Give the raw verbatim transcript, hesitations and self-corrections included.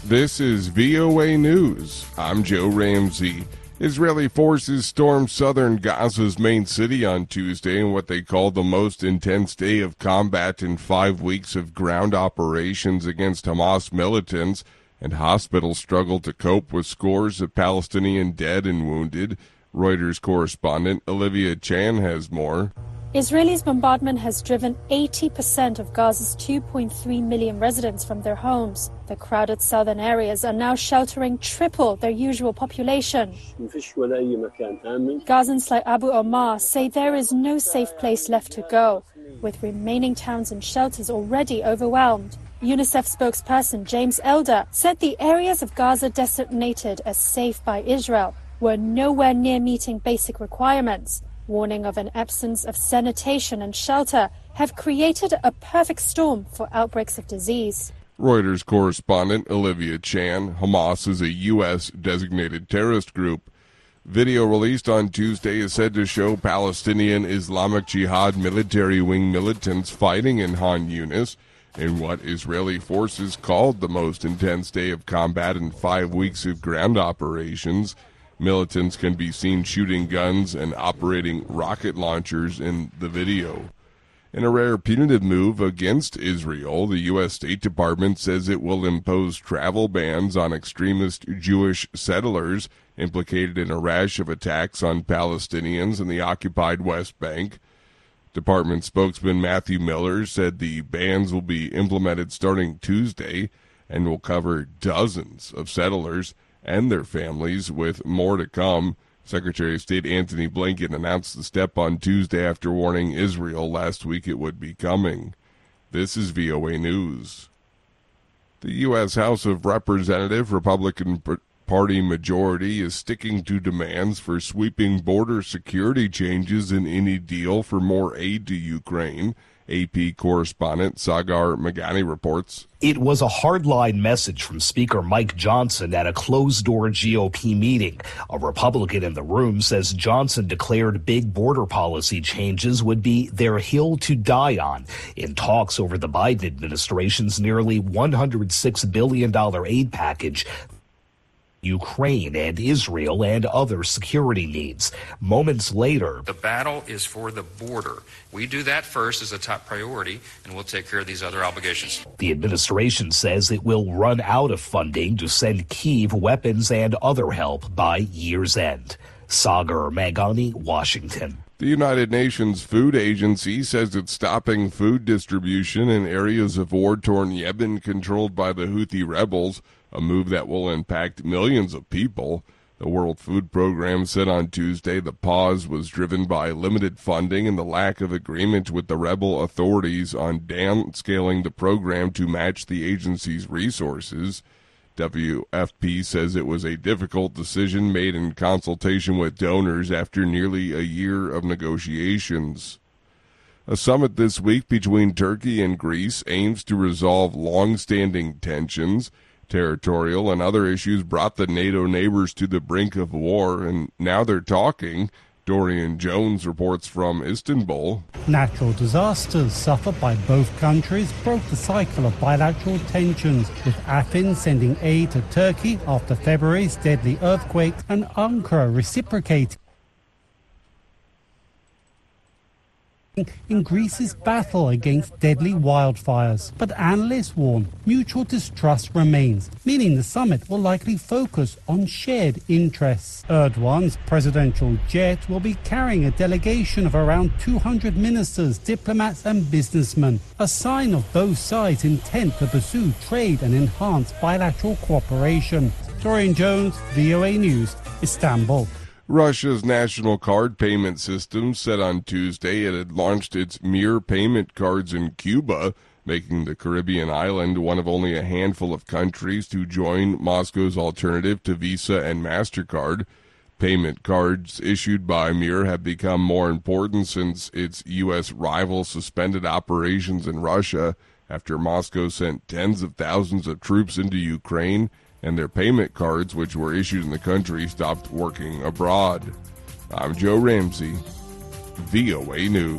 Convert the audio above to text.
This is V O A News. I'm Joe Ramsey. Israeli forces stormed southern Gaza's main city on Tuesday in what they call the most intense day of combat in five weeks of ground operations against Hamas militants, and hospitals struggled to cope with scores of Palestinian dead and wounded. Reuters correspondent Olivia Chan has more. Israel's bombardment has driven eighty percent of Gaza's two point three million residents from their homes. The crowded southern areas are now sheltering triple their usual population. Gazans like Abu Omar say there is no safe place left to go, with remaining towns and shelters already overwhelmed. UNICEF spokesperson James Elder said the areas of Gaza designated as safe by Israel were nowhere near meeting basic requirements. Warning of an absence of sanitation and shelter have created a perfect storm for outbreaks of disease. Reuters correspondent Olivia Chan. Hamas is a U S designated terrorist group. Video released on Tuesday is said to show Palestinian Islamic Jihad military wing militants fighting in Han Yunis in what Israeli forces called the most intense day of combat in five weeks of ground operations. Militants can be seen shooting guns and operating rocket launchers in the video. In a rare punitive move against Israel, the U S State Department says it will impose travel bans on extremist Jewish settlers implicated in a rash of attacks on Palestinians in the occupied West Bank. Department spokesman Matthew Miller said the bans will be implemented starting Tuesday and will cover dozens of settlers and their families, with more to come. Secretary of State Antony Blinken announced the step on Tuesday after warning Israel last week it would be coming. This is V O A News. The U S House of Representatives Republican Party majority is sticking to demands for sweeping border security changes in any deal for more aid to Ukraine. A P correspondent Sagar Meghani reports. It was a hardline message from Speaker Mike Johnson at a closed-door G O P meeting. A Republican in the room says Johnson declared big border policy changes would be their hill to die on in talks over the Biden administration's nearly one hundred six billion dollars aid package. Ukraine and Israel and other security needs. Moments later, the battle is for the border. We do that first as a top priority, and we'll take care of these other obligations. The administration says it will run out of funding to send Kyiv weapons and other help by year's end. Sagar Meghani, Washington. The United Nations Food Agency says it's stopping food distribution in areas of war-torn Yemen controlled by the Houthi rebels, a move that will impact millions of people. The World Food Program said on Tuesday the pause was driven by limited funding and the lack of agreement with the rebel authorities on downscaling the program to match the agency's resources. W F P says it was a difficult decision made in consultation with donors after nearly a year of negotiations. A summit this week between Turkey and Greece aims to resolve long-standing tensions. Territorial and other issues brought the NATO neighbors to the brink of war, and now they're talking. Dorian Jones reports from Istanbul. Natural disasters suffered by both countries broke the cycle of bilateral tensions, with Athens sending aid to Turkey after February's deadly earthquake and Ankara reciprocating in Greece's battle against deadly wildfires. But analysts warn mutual distrust remains, meaning the summit will likely focus on shared interests. Erdogan's presidential jet will be carrying a delegation of around two hundred ministers, diplomats and businessmen, a sign of both sides' intent to pursue trade and enhance bilateral cooperation. Dorian Jones, V O A News, Istanbul. Russia's national card payment system said on Tuesday it had launched its Mir payment cards in Cuba, making the Caribbean island one of only a handful of countries to join Moscow's alternative to Visa and MasterCard. Payment cards issued by Mir have become more important since its U S rival suspended operations in Russia after Moscow sent tens of thousands of troops into Ukraine, and their payment cards, which were issued in the country, stopped working abroad. I'm Joe Ramsey, V O A News.